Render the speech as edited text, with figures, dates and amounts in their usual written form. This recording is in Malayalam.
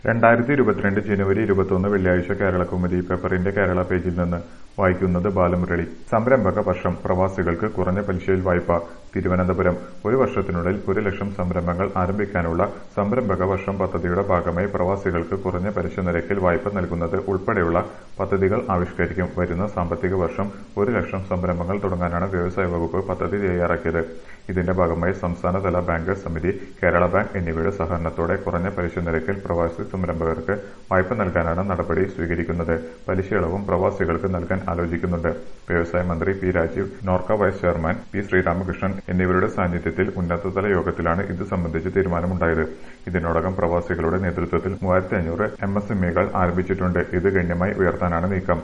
2022 ജനുവരി 21 വെള്ളിയാഴ്ച കേരളകൗമുദി പേപ്പറിന്റെ കേരള പേജിൽ നിന്ന് വായിക്കുന്നത് ബാലമുരളി. സംരംഭക വർഷം പ്രവാസികൾക്ക് കുറഞ്ഞ പലിശയിൽ വായ്പ. തിരുവനന്തപുരം. ഒരു വർഷത്തിനുള്ളിൽ 1 ലക്ഷം സംരംഭങ്ങൾ ആരംഭിക്കാനുള്ള സംരംഭക വർഷം പദ്ധതിയുടെ ഭാഗമായി പ്രവാസികൾക്ക് കുറഞ്ഞ പലിശ നിരക്കിൽ വായ്പ നൽകുന്നത് ഉൾപ്പെടെയുള്ള പദ്ധതികൾ ആവിഷ്കരിക്കും. വരുന്ന സാമ്പത്തിക വർഷം 1 ലക്ഷം സംരംഭങ്ങൾ തുടങ്ങാനാണ് വ്യവസായ വകുപ്പ് പദ്ധതി തയ്യാറാക്കിയത്. ഇതിന്റെ ഭാഗമായി സംസ്ഥാനതല ബാങ്കേഴ്സ് സമിതി, കേരള ബാങ്ക് എന്നിവയുടെ സഹകരണത്തോടെ കുറഞ്ഞ പലിശ നിരക്കിൽ പ്രവാസി സംരംഭകർക്ക് വായ്പ നൽകാനാണ് നടപടി സ്വീകരിക്കുന്നത്. പലിശയിളവും പ്രവാസികൾക്ക് നൽകാൻ ആലോചിക്കുന്നുണ്ട്. വ്യവസായ മന്ത്രി P Rajeev, NORKA vice chairman P Sreeramakrishnan എന്നിവരുടെ സാന്നിധ്യത്തിൽ ഉന്നതതല യോഗത്തിലാണ് ഇത് സംബന്ധിച്ച് തീരുമാനമുണ്ടായത്. ഇതിനോടകം പ്രവാസികളുടെ നേതൃത്വത്തിൽ 3500 MSMEകൾ ആരംഭിച്ചിട്ടുണ്ട്. ഇത് ഗണ്യമായി ഉയർത്താനാണ് നീക്കം.